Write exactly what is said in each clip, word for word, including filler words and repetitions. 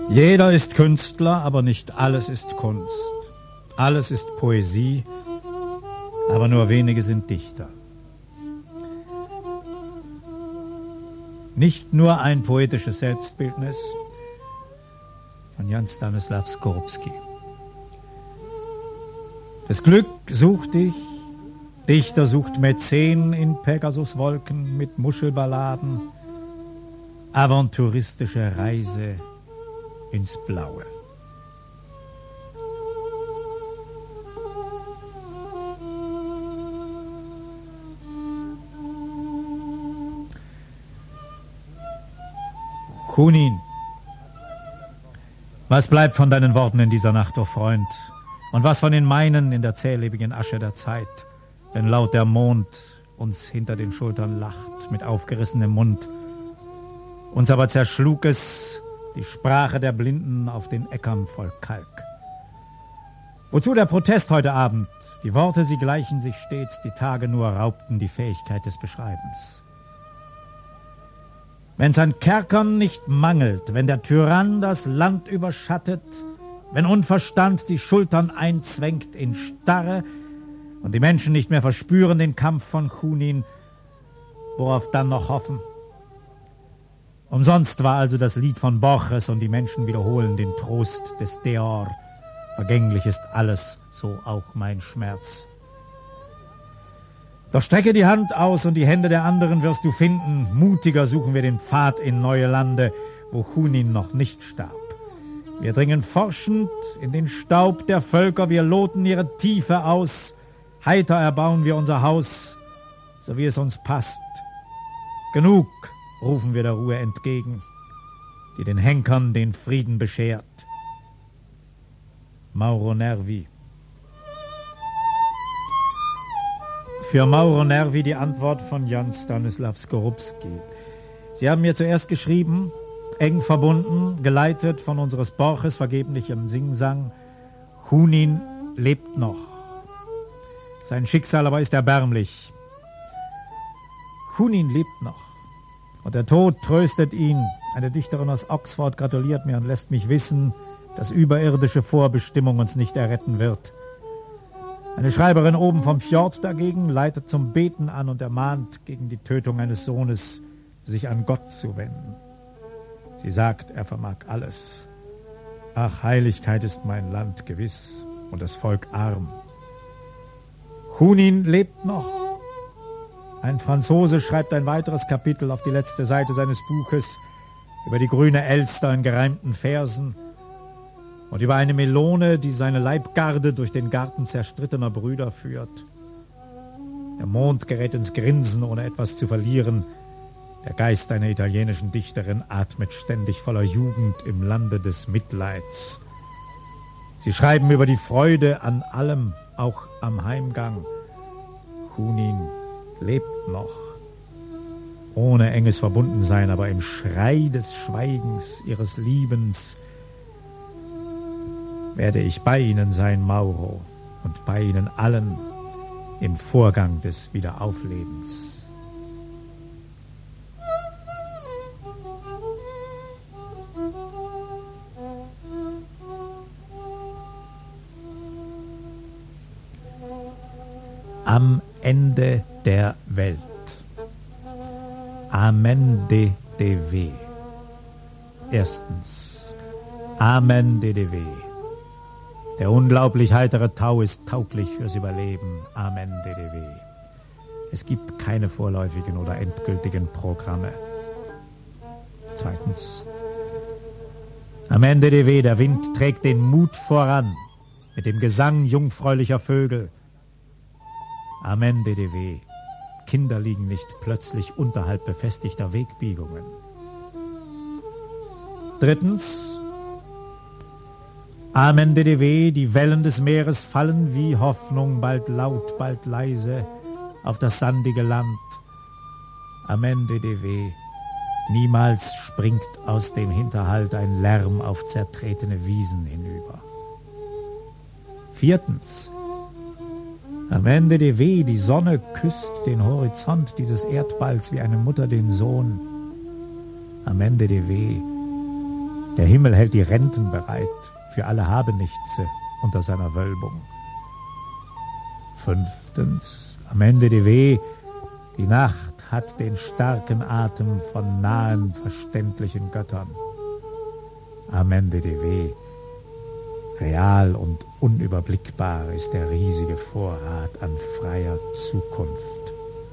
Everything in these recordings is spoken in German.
Jeder ist Künstler, aber nicht alles ist Kunst. Alles ist Poesie, aber nur wenige sind Dichter. Nicht nur ein poetisches Selbstbildnis von Jan Stanislav Skorupski. Das Glück sucht dich, Dichter sucht Mäzen in Pegasuswolken mit Muschelballaden, aventuristische Reise ins Blaue. Chunin, was bleibt von deinen Worten in dieser Nacht, o Freund? Und was von den meinen in der zählebigen Asche der Zeit? Wenn laut der Mond uns hinter den Schultern lacht, mit aufgerissenem Mund. Uns aber zerschlug es, die Sprache der Blinden auf den Äckern voll Kalk. Wozu der Protest heute Abend? Die Worte, sie gleichen sich stets, die Tage nur raubten die Fähigkeit des Beschreibens. Wenn's an Kerkern nicht mangelt, wenn der Tyrann das Land überschattet, wenn Unverstand die Schultern einzwängt in Starre und die Menschen nicht mehr verspüren den Kampf von Chunin, worauf dann noch hoffen? Umsonst war also das Lied von Borges und die Menschen wiederholen den Trost des Deor. Vergänglich ist alles, so auch mein Schmerz. Doch strecke die Hand aus und die Hände der anderen wirst du finden. Mutiger suchen wir den Pfad in neue Lande, wo Chunin noch nicht starb. Wir dringen forschend in den Staub der Völker, wir loten ihre Tiefe aus. Heiter erbauen wir unser Haus, so wie es uns passt. Genug, rufen wir der Ruhe entgegen, die den Henkern den Frieden beschert. Mauro Nervi. Für Mauro Nervi die Antwort von Jan Stanislav Skorupski. Sie haben mir zuerst geschrieben, eng verbunden, geleitet von unseres Borges vergeblichem Singsang. Chunin lebt noch. Sein Schicksal aber ist erbärmlich. Chunin lebt noch. Und der Tod tröstet ihn. Eine Dichterin aus Oxford gratuliert mir und lässt mich wissen, dass überirdische Vorbestimmung uns nicht erretten wird. Eine Schreiberin oben vom Fjord dagegen leitet zum Beten an und ermahnt, gegen die Tötung eines Sohnes sich an Gott zu wenden. Sie sagt, er vermag alles. Ach, Heiligkeit ist mein Land gewiss und das Volk arm. Chunin lebt noch. Ein Franzose schreibt ein weiteres Kapitel auf die letzte Seite seines Buches über die grüne Elster in gereimten Versen und über eine Melone, die seine Leibgarde durch den Garten zerstrittener Brüder führt. Der Mond gerät ins Grinsen, ohne etwas zu verlieren. Der Geist einer italienischen Dichterin atmet ständig voller Jugend im Lande des Mitleids. Sie schreiben über die Freude an allem, auch am Heimgang. Chunin lebt noch, ohne enges Verbundensein, aber im Schrei des Schweigens ihres Liebens werde ich bei Ihnen sein, Mauro, und bei Ihnen allen im Vorgang des Wiederauflebens. Am Ende der Welt. Amen de Deve. Erstens. Amen de Deve. Der unglaublich heitere Tau ist tauglich fürs Überleben. Amen de Deve. Es gibt keine vorläufigen oder endgültigen Programme. Zweitens. Amen de Deve. Der Wind trägt den Mut voran mit dem Gesang jungfräulicher Vögel. Amen de Deve. Kinder liegen nicht plötzlich unterhalb befestigter Wegbiegungen. Drittens. Amen de Deve. Die Wellen des Meeres fallen wie Hoffnung, bald laut, bald leise, auf das sandige Land. Amen de Deve. Niemals springt aus dem Hinterhalt ein Lärm auf zertretene Wiesen hinüber. Viertens. Amen de Deve, die Sonne küsst den Horizont dieses Erdballs wie eine Mutter den Sohn. Amen de Deve, Der Himmel hält die Renten bereit für alle Habenichtse unter seiner Wölbung. Fünftens, am Ende de Weh, die Nacht hat den starken Atem von nahen, verständlichen Göttern. Am Ende de Weh, real und unüberblickbar ist der riesige Vorrat an freier Zukunft.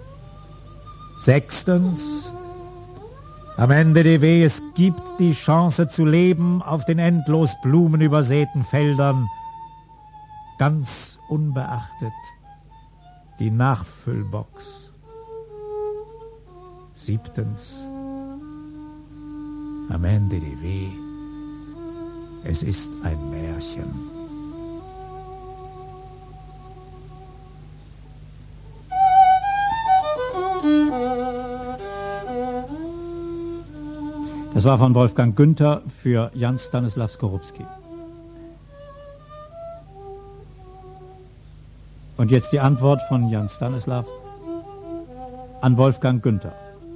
Sechstens, am Ende de Weh, es gibt die Chance zu leben auf den endlos blumenübersäten Feldern, ganz unbeachtet die Nachfüllbox. Siebtens, am Ende de Weh, es ist ein Märchen. Das war von Wolfgang Günther für Jan Stanislav Skorupski. Und jetzt die Antwort von Jan Stanislav an Wolfgang Günther.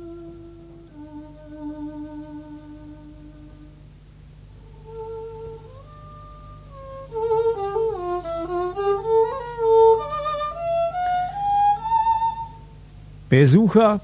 Besucher.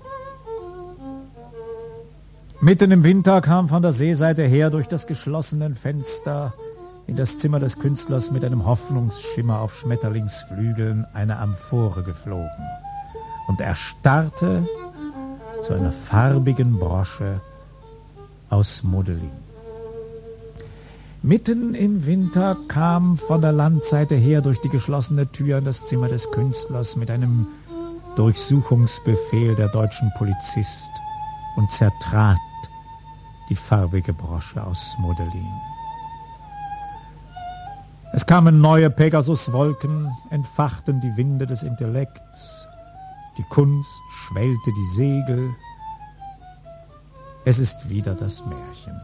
Mitten im Winter kam von der Seeseite her durch das geschlossene Fenster in das Zimmer des Künstlers mit einem Hoffnungsschimmer auf Schmetterlingsflügeln eine Amphore geflogen. Und er starrte zu einer farbigen Brosche aus Modelin. Mitten im Winter kam von der Landseite her durch die geschlossene Tür in das Zimmer des Künstlers mit einem Durchsuchungsbefehl der deutschen Polizist und zertrat die farbige Brosche aus Modelin. Es kamen neue Pegasuswolken, entfachten die Winde des Intellekts, die Kunst schwellte die Segel. Es ist wieder das Märchen.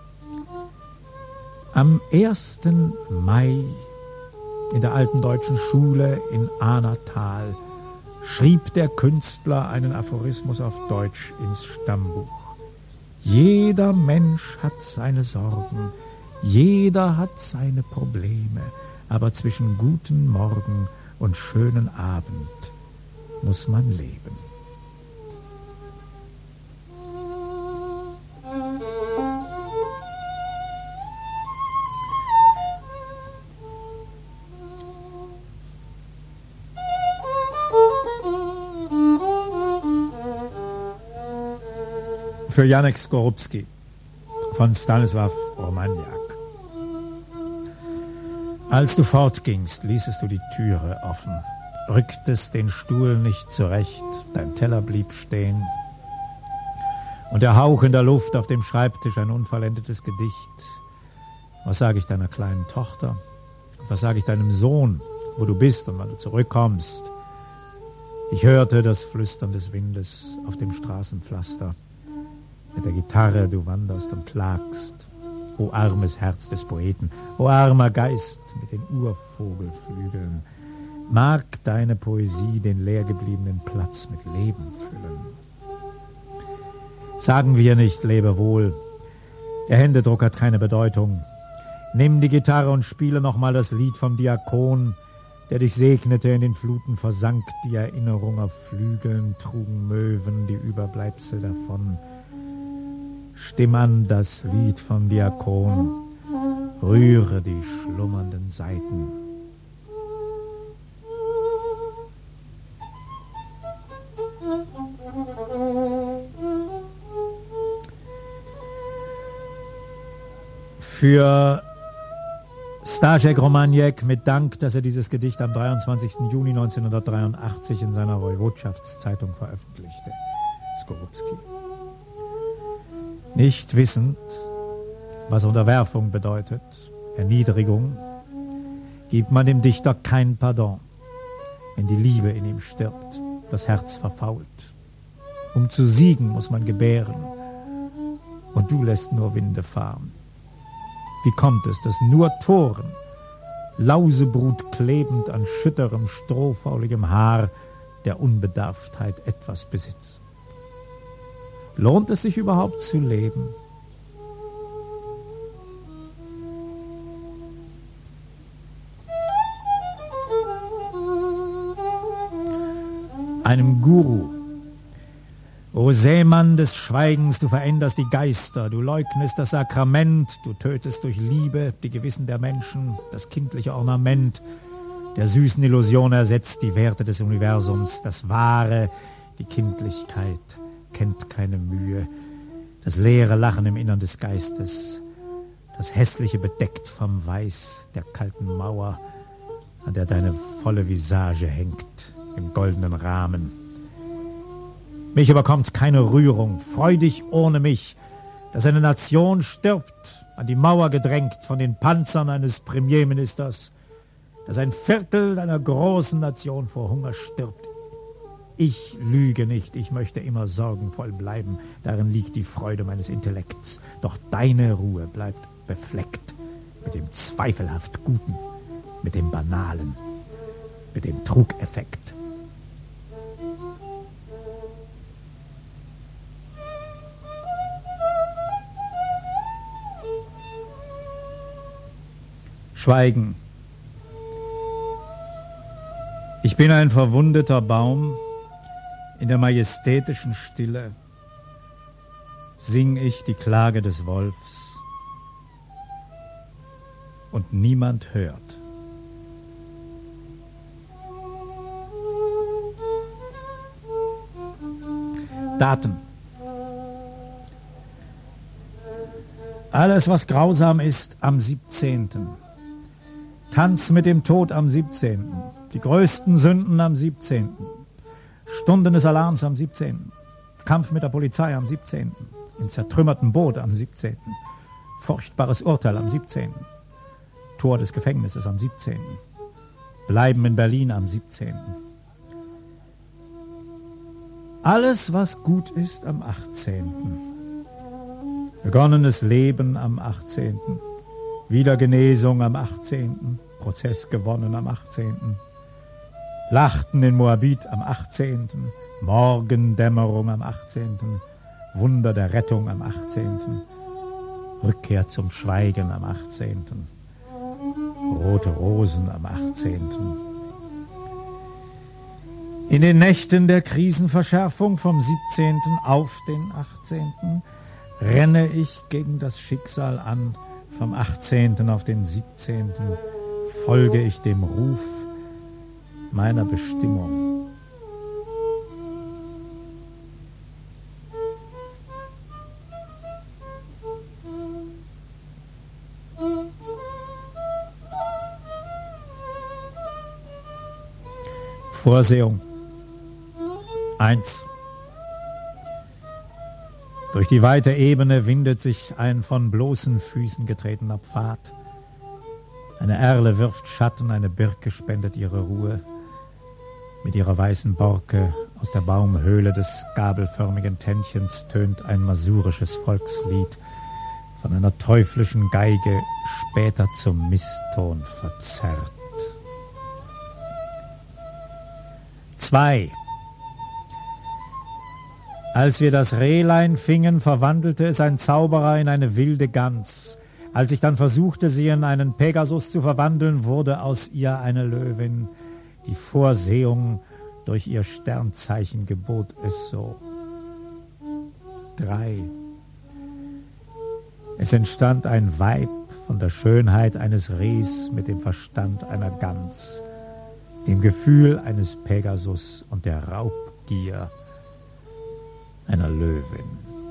Am ersten Mai in der alten deutschen Schule in Ahnertal schrieb der Künstler einen Aphorismus auf Deutsch ins Stammbuch. Jeder Mensch hat seine Sorgen, jeder hat seine Probleme, aber zwischen guten Morgen und schönen Abend muss man leben. Für Janek Skorupski von Stanisław Romaniak. Als du fortgingst, ließest du die Türe offen, rücktest den Stuhl nicht zurecht, dein Teller blieb stehen und der Hauch in der Luft auf dem Schreibtisch ein unvollendetes Gedicht. Was sage ich deiner kleinen Tochter? Was sage ich deinem Sohn, wo du bist und wann du zurückkommst? Ich hörte das Flüstern des Windes auf dem Straßenpflaster. Mit der Gitarre du wanderst und klagst. O armes Herz des Poeten, o armer Geist mit den Urvogelflügeln, mag deine Poesie den leergebliebenen Platz mit Leben füllen. Sagen wir nicht, lebe wohl, der Händedruck hat keine Bedeutung. Nimm die Gitarre und spiele nochmal das Lied vom Diakon, der dich segnete, in den Fluten versank die Erinnerung, auf Flügeln trugen Möwen die Überbleibsel davon. Stimm an das Lied vom Diakon, rühre die schlummernden Saiten. Für Staszek Romaniak mit Dank, dass er dieses Gedicht am dreiundzwanzigsten Juni neunzehnhundertdreiundachtzig in seiner Woiwodschaftszeitung veröffentlichte. Skorupski. Nicht wissend, was Unterwerfung bedeutet, Erniedrigung, gibt man dem Dichter kein Pardon, wenn die Liebe in ihm stirbt, das Herz verfault. Um zu siegen muss man gebären, und du lässt nur Winde fahren. Wie kommt es, dass nur Toren, Lausebrut klebend an schütterem, strohfauligem Haar, der Unbedarftheit etwas besitzen? Lohnt es sich überhaupt zu leben? einem Guru. O Seemann des Schweigens, du veränderst die Geister, du leugnest das Sakrament, du tötest durch Liebe die Gewissen der Menschen, das kindliche Ornament der süßen Illusion ersetzt die Werte des Universums, das Wahre, die Kindlichkeit, kennt keine Mühe, das leere Lachen im Innern des Geistes, das Hässliche bedeckt vom Weiß der kalten Mauer, an der deine volle Visage hängt, im goldenen Rahmen. Mich überkommt keine Rührung, freudig ohne mich, dass eine Nation stirbt, an die Mauer gedrängt von den Panzern eines Premierministers, dass ein Viertel einer großen Nation vor Hunger stirbt. Ich lüge nicht, ich möchte immer sorgenvoll bleiben, darin liegt die Freude meines Intellekts, doch deine Ruhe bleibt befleckt mit dem zweifelhaft Guten, mit dem Banalen, mit dem Trugeffekt. Schweigen. Ich bin ein verwundeter Baum, in der majestätischen Stille sing ich die Klage des Wolfs und niemand hört. Daten. Alles, was grausam ist, am siebzehnten Tanz mit dem Tod am siebzehnten Die größten Sünden am siebzehnten Stunden des Alarms am siebzehnten Kampf mit der Polizei am siebzehnten Im zertrümmerten Boot am siebzehnten Furchtbares Urteil am siebzehnten Tor des Gefängnisses am siebzehnten Bleiben in Berlin am siebzehnten Alles, was gut ist, am achtzehnten Begonnenes Leben am achtzehnten Wiedergenesung am achtzehnten Prozess gewonnen am achtzehnten Lachten in Moabit am achtzehnten Morgendämmerung am achtzehnten Wunder der Rettung am achtzehnten Rückkehr zum Schweigen am achtzehnten Rote Rosen am achtzehnten In den Nächten der Krisenverschärfung vom siebzehnten auf den achtzehnten renne ich gegen das Schicksal an. Vom achtzehnten auf den siebzehnten folge ich dem Ruf meiner Bestimmung. Vorsehung. Eins. Durch die weite Ebene windet sich ein von bloßen Füßen getretener Pfad. Eine Erle wirft Schatten, eine Birke spendet ihre Ruhe. Mit ihrer weißen Borke aus der Baumhöhle des gabelförmigen Tännchens tönt ein masurisches Volkslied, von einer teuflischen Geige später zum Misston verzerrt. Zwei. Als wir das Rehlein fingen, verwandelte es ein Zauberer in eine wilde Gans. Als ich dann versuchte, sie in einen Pegasus zu verwandeln, wurde aus ihr eine Löwin. Die Vorsehung durch ihr Sternzeichen gebot es so. Drei. Es entstand ein Weib von der Schönheit eines Rehs mit dem Verstand einer Gans, dem Gefühl eines Pegasus und der Raubgier einer Löwin.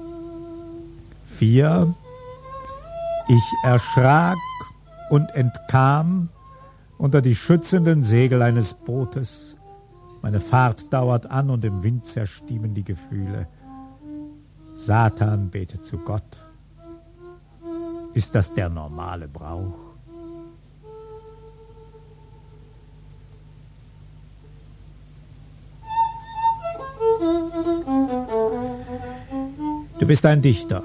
Vier. Ich erschrak und entkam unter die schützenden Segel eines Bootes. Meine Fahrt dauert an und im Wind zerstimmen die Gefühle. Satan betet zu Gott. Ist das der normale Brauch? Du bist ein Dichter.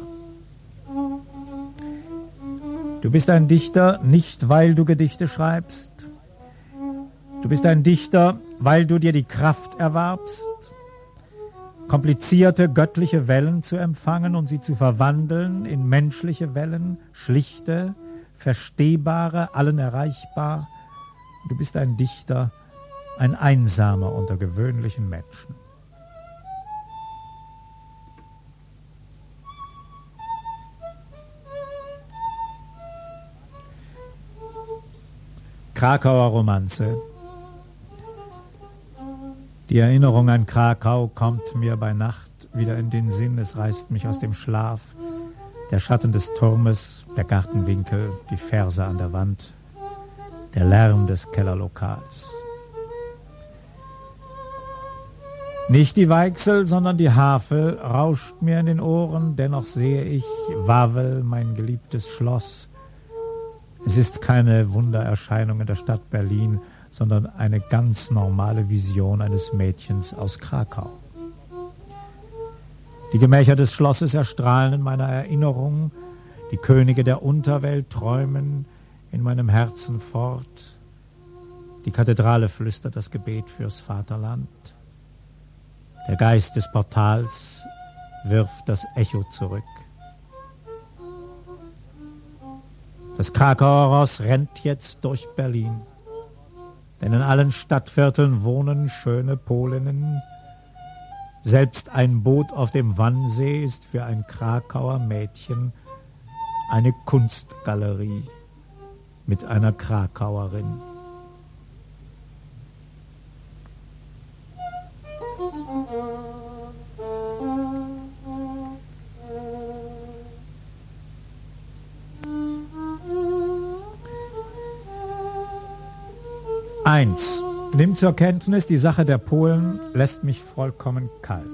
Du bist ein Dichter, nicht weil du Gedichte schreibst. Du bist ein Dichter, weil du dir die Kraft erwarbst, komplizierte göttliche Wellen zu empfangen und sie zu verwandeln in menschliche Wellen, schlichte, verstehbare, allen erreichbar. Du bist ein Dichter, ein Einsamer unter gewöhnlichen Menschen. Krakauer Romanze. Die Erinnerung an Krakau kommt mir bei Nacht wieder in den Sinn. Es reißt mich aus dem Schlaf. Der Schatten des Turmes, der Gartenwinkel, die Verse an der Wand, der Lärm des Kellerlokals. Nicht die Weichsel, sondern die Havel rauscht mir in den Ohren, dennoch sehe ich Wawel, mein geliebtes Schloss. Es ist keine Wundererscheinung in der Stadt Berlin, sondern eine ganz normale Vision eines Mädchens aus Krakau. Die Gemächer des Schlosses erstrahlen in meiner Erinnerung, die Könige der Unterwelt träumen in meinem Herzen fort. Die Kathedrale flüstert das Gebet fürs Vaterland. Der Geist des Portals wirft das Echo zurück. Das Krakauer Ross rennt jetzt durch Berlin, denn in allen Stadtvierteln wohnen schöne Polinnen. Selbst ein Boot auf dem Wannsee ist für ein Krakauer Mädchen eine Kunstgalerie mit einer Krakauerin. Eins. Nimm zur Kenntnis, die Sache der Polen lässt mich vollkommen kalt.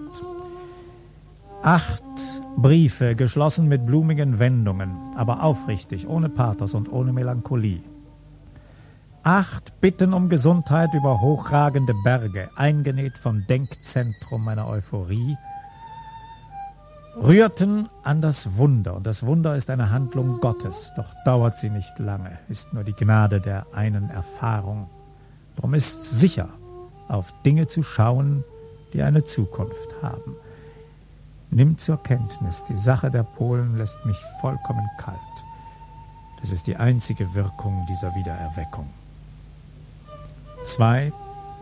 Acht Briefe, geschlossen mit blumigen Wendungen, aber aufrichtig, ohne Pathos und ohne Melancholie. Acht Bitten um Gesundheit über hochragende Berge, eingenäht vom Denkzentrum meiner Euphorie, rührten an das Wunder. Und das Wunder ist eine Handlung Gottes, doch dauert sie nicht lange, ist nur die Gnade der einen Erfahrung. Darum ist sicher, auf Dinge zu schauen, die eine Zukunft haben. Nimm zur Kenntnis, die Sache der Polen lässt mich vollkommen kalt. Das ist die einzige Wirkung dieser Wiedererweckung. Zwei.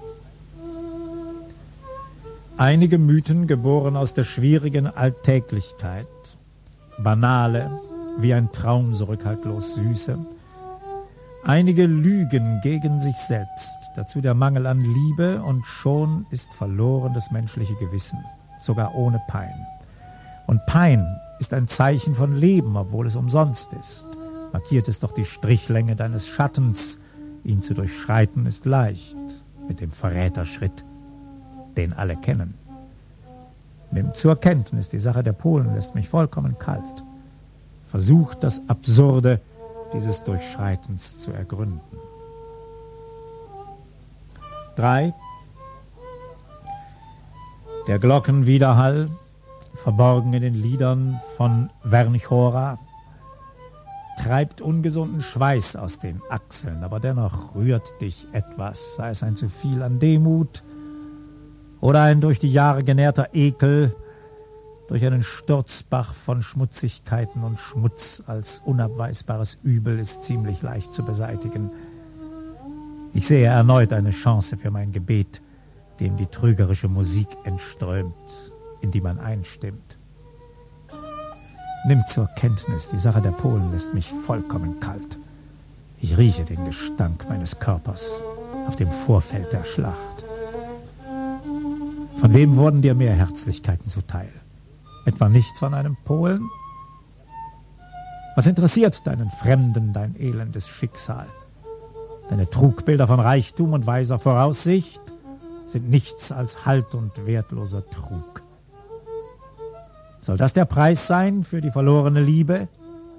Einige Mythen, geboren aus der schwierigen Alltäglichkeit, banale, wie ein Traum so rückhaltlos süße, einige Lügen gegen sich selbst, dazu der Mangel an Liebe, und schon ist verloren das menschliche Gewissen, sogar ohne Pein. Und Pein ist ein Zeichen von Leben, obwohl es umsonst ist. Markiert es doch die Strichlänge deines Schattens, ihn zu durchschreiten ist leicht, mit dem Verräterschritt, den alle kennen. Nimm zur Kenntnis, die Sache der Polen lässt mich vollkommen kalt. Versucht das Absurde dieses Durchschreitens zu ergründen. Drei. Der Glockenwiderhall, verborgen in den Liedern von Vernichora, treibt ungesunden Schweiß aus den Achseln, aber dennoch rührt dich etwas, sei es ein zu viel an Demut oder ein durch die Jahre genährter Ekel, durch einen Sturzbach von Schmutzigkeiten und Schmutz als unabweisbares Übel ist ziemlich leicht zu beseitigen. Ich sehe erneut eine Chance für mein Gebet, dem die trügerische Musik entströmt, in die man einstimmt. Nimm zur Kenntnis, die Sache der Polen lässt mich vollkommen kalt. Ich rieche den Gestank meines Körpers auf dem Vorfeld der Schlacht. Von wem wurden dir mehr Herzlichkeiten zuteil? Etwa nicht von einem Polen? Was interessiert deinen Fremden dein elendes Schicksal? Deine Trugbilder von Reichtum und weiser Voraussicht sind nichts als Halt und wertloser Trug. Soll das der Preis sein für die verlorene Liebe?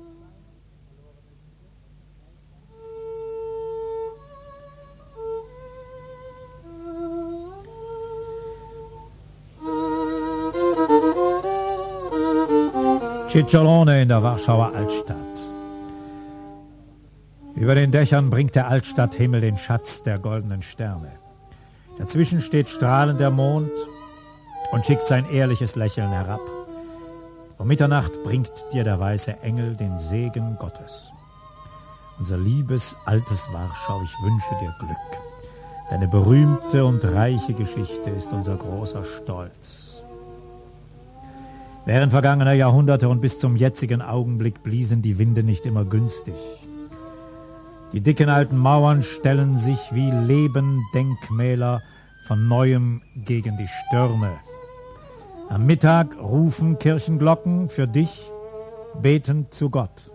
Cicciolone in der Warschauer Altstadt. Über den Dächern bringt der Altstadthimmel den Schatz der goldenen Sterne. Dazwischen steht strahlend der Mond und schickt sein ehrliches Lächeln herab. Um Mitternacht bringt dir der weiße Engel den Segen Gottes. Unser liebes, altes Warschau, ich wünsche dir Glück. Deine berühmte und reiche Geschichte ist unser großer Stolz. Während vergangener Jahrhunderte und bis zum jetzigen Augenblick bliesen die Winde nicht immer günstig. Die dicken alten Mauern stellen sich wie Lebendenkmäler von Neuem gegen die Stürme. Am Mittag rufen Kirchenglocken für dich betend zu Gott.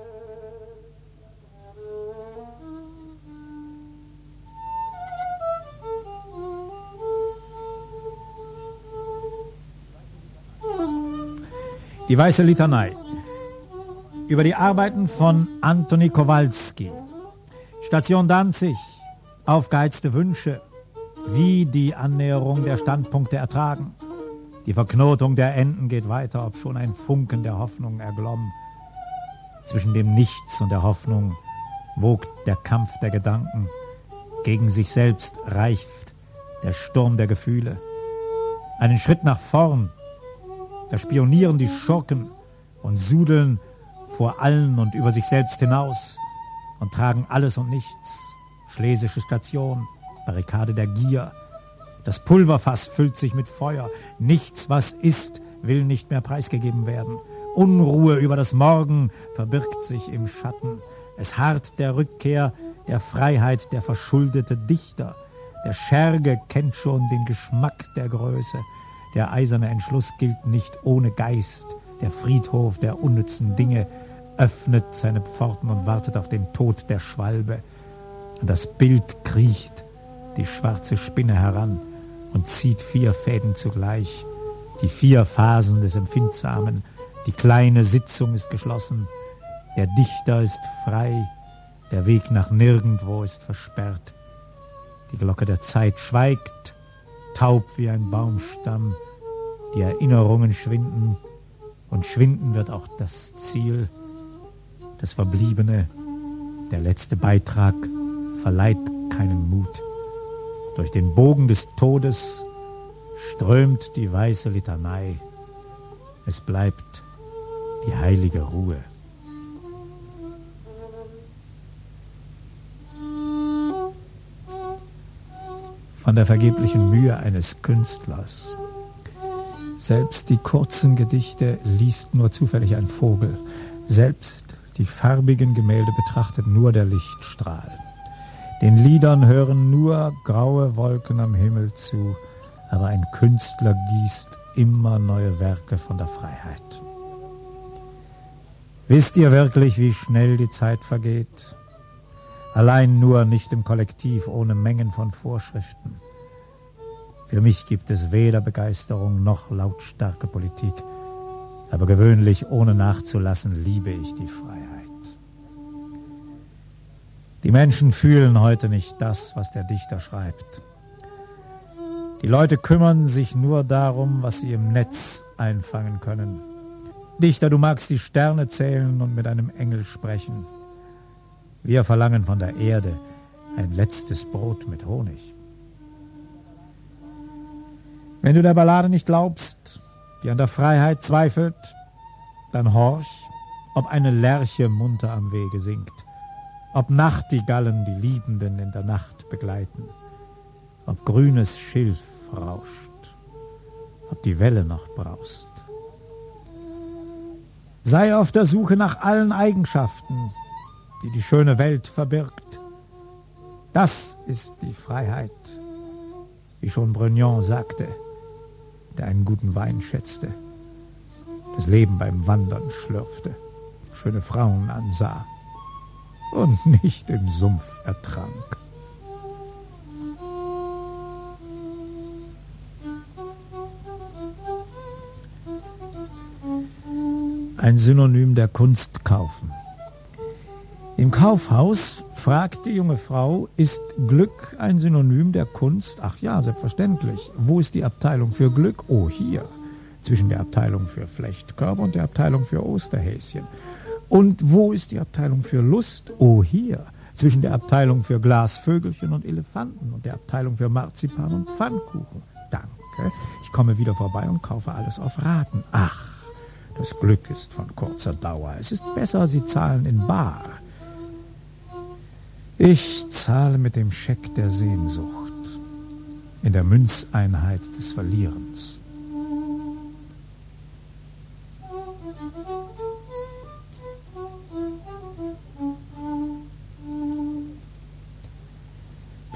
Die Weiße Litanei. Über die Arbeiten von Antoni Kowalski. Station Danzig. Aufgeheizte Wünsche. Wie die Annäherung der Standpunkte ertragen. Die Verknotung der Enden geht weiter, ob schon ein Funken der Hoffnung erglomm. Zwischen dem Nichts und der Hoffnung wogt der Kampf der Gedanken. Gegen sich selbst reift der Sturm der Gefühle. Einen Schritt nach vorn. Da spionieren die Schurken und sudeln vor allen und über sich selbst hinaus und tragen alles und nichts. Schlesische Station, Barrikade der Gier. Das Pulverfass füllt sich mit Feuer. Nichts, was ist, will nicht mehr preisgegeben werden. Unruhe über das Morgen verbirgt sich im Schatten. Es harrt der Rückkehr der Freiheit der verschuldete Dichter. Der Scherge kennt schon den Geschmack der Größe. Der eiserne Entschluss gilt nicht ohne Geist. Der Friedhof der unnützen Dinge öffnet seine Pforten und wartet auf den Tod der Schwalbe. An das Bild kriecht die schwarze Spinne heran und zieht vier Fäden zugleich. Die vier Phasen des Empfindsamen. Die kleine Sitzung ist geschlossen. Der Dichter ist frei. Der Weg nach nirgendwo ist versperrt. Die Glocke der Zeit schweigt, taub wie ein Baumstamm. Die Erinnerungen schwinden und schwinden wird auch das Ziel. Das Verbliebene, der letzte Beitrag, verleiht keinen Mut. Durch den Bogen des Todes strömt die weiße Litanei. Es bleibt die heilige Ruhe. Von der vergeblichen Mühe eines Künstlers. Selbst die kurzen Gedichte liest nur zufällig ein Vogel. Selbst die farbigen Gemälde betrachtet nur der Lichtstrahl. Den Liedern hören nur graue Wolken am Himmel zu, aber ein Künstler gießt immer neue Werke von der Freiheit. Wisst ihr wirklich, wie schnell die Zeit vergeht? Allein nur nicht im Kollektiv, ohne Mengen von Vorschriften. Für mich gibt es weder Begeisterung noch lautstarke Politik, aber gewöhnlich, ohne nachzulassen, liebe ich die Freiheit. Die Menschen fühlen heute nicht das, was der Dichter schreibt. Die Leute kümmern sich nur darum, was sie im Netz einfangen können. Dichter, du magst die Sterne zählen und mit einem Engel sprechen. Wir verlangen von der Erde ein letztes Brot mit Honig. Wenn du der Ballade nicht glaubst, die an der Freiheit zweifelt, dann horch, ob eine Lerche munter am Wege singt, ob Nachtigallen die Liebenden in der Nacht begleiten, ob grünes Schilf rauscht, ob die Welle noch braust. Sei auf der Suche nach allen Eigenschaften, die die schöne Welt verbirgt. Das ist die Freiheit, wie schon Brognon sagte, der einen guten Wein schätzte, das Leben beim Wandern schlürfte, schöne Frauen ansah und nicht im Sumpf ertrank. Ein Synonym der Kunst kaufen. Im Kaufhaus fragt die junge Frau, ist Glück ein Synonym der Kunst? Ach ja, selbstverständlich. Wo ist die Abteilung für Glück? Oh, hier. Zwischen der Abteilung für Flechtkörper und der Abteilung für Osterhäschen. Und wo ist die Abteilung für Lust? Oh, hier. Zwischen der Abteilung für Glasvögelchen und Elefanten und der Abteilung für Marzipan und Pfannkuchen. Danke. Ich komme wieder vorbei und kaufe alles auf Raten. Ach, das Glück ist von kurzer Dauer. Es ist besser, Sie zahlen in bar. Ich zahle mit dem Scheck der Sehnsucht, in der Münzeinheit des Verlierens.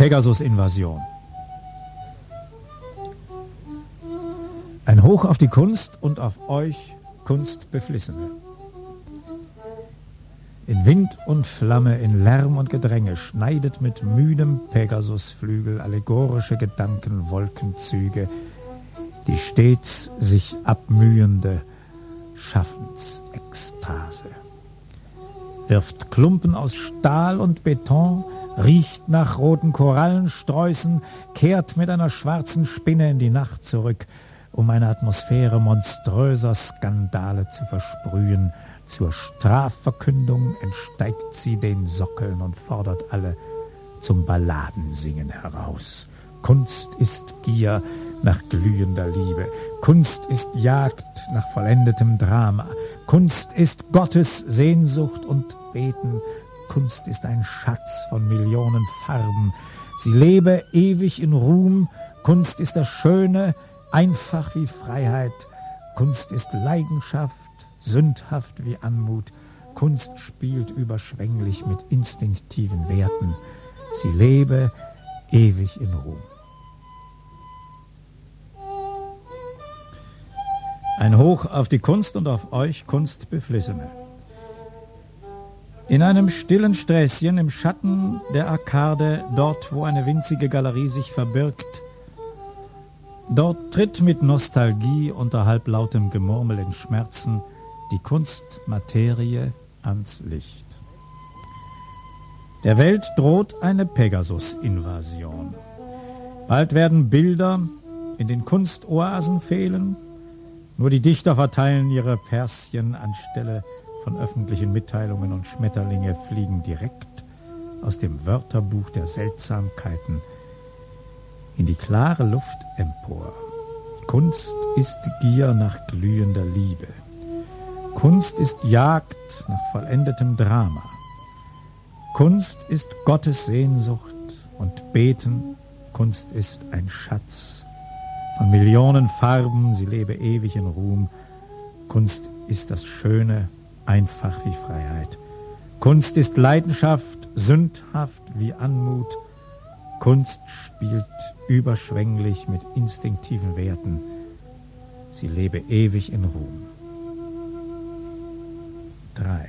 Pegasus-Invasion. Ein Hoch auf die Kunst und auf euch, Kunstbeflissene. In Wind und Flamme, in Lärm und Gedränge schneidet mit müdem Pegasusflügel allegorische Gedankenwolkenzüge die stets sich abmühende Schaffensekstase. Wirft Klumpen aus Stahl und Beton, riecht nach roten Korallensträußen, kehrt mit einer schwarzen Spinne in die Nacht zurück, um eine Atmosphäre monströser Skandale zu versprühen. Zur Strafverkündung entsteigt sie den Sockeln und fordert alle zum Balladensingen heraus. Kunst ist Gier nach glühender Liebe. Kunst ist Jagd nach vollendetem Drama. Kunst ist Gottes Sehnsucht und Beten. Kunst ist ein Schatz von Millionen Farben. Sie lebe ewig in Ruhm. Kunst ist das Schöne, einfach wie Freiheit. Kunst ist Leidenschaft, sündhaft wie Anmut. Kunst spielt überschwänglich mit instinktiven Werten. Sie lebe ewig in Ruhm. Ein Hoch auf die Kunst und auf euch, Kunstbeflissene. In einem stillen Sträßchen im Schatten der Arkade, dort, wo eine winzige Galerie sich verbirgt, dort tritt mit Nostalgie unter halblautem Gemurmel in Schmerzen die Kunstmaterie ans Licht. Der Welt droht eine Pegasus-Invasion. Bald werden Bilder in den Kunstoasen fehlen. Nur die Dichter verteilen ihre Verschen anstelle von öffentlichen Mitteilungen und Schmetterlinge fliegen direkt aus dem Wörterbuch der Seltsamkeiten in die klare Luft empor. Kunst ist Gier nach glühender Liebe. Kunst ist Jagd nach vollendetem Drama. Kunst ist Gottes Sehnsucht und Beten. Kunst ist ein Schatz von Millionen Farben, sie lebe ewig in Ruhm. Kunst ist das Schöne, einfach wie Freiheit. Kunst ist Leidenschaft, sündhaft wie Anmut. Kunst spielt überschwänglich mit instinktiven Werten. Sie lebe ewig in Ruhm. Drei.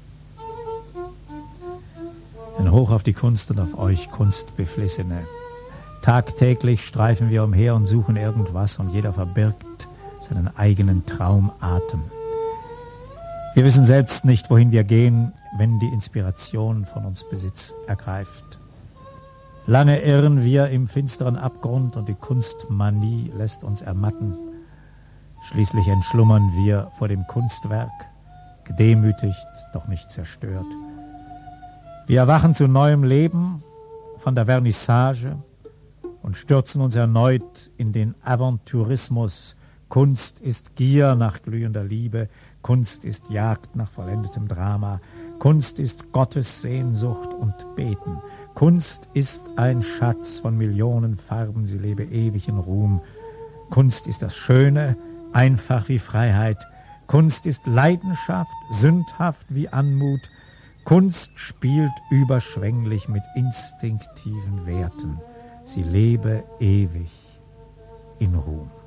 Ein Hoch auf die Kunst und auf euch, Kunstbeflissene. Tagtäglich streifen wir umher und suchen irgendwas und jeder verbirgt seinen eigenen Traumatem. Wir wissen selbst nicht, wohin wir gehen, wenn die Inspiration von uns Besitz ergreift. Lange irren wir im finsteren Abgrund und die Kunstmanie lässt uns ermatten. Schließlich entschlummern wir vor dem Kunstwerk, gedemütigt, doch nicht zerstört. Wir erwachen zu neuem Leben von der Vernissage und stürzen uns erneut in den Aventourismus. Kunst ist Gier nach glühender Liebe, Kunst ist Jagd nach vollendetem Drama, Kunst ist Gottes Sehnsucht und Beten. Kunst ist ein Schatz von Millionen Farben, sie lebe ewig in Ruhm. Kunst ist das Schöne, einfach wie Freiheit. Kunst ist Leidenschaft, sündhaft wie Anmut. Kunst spielt überschwänglich mit instinktiven Werten. Sie lebe ewig in Ruhm.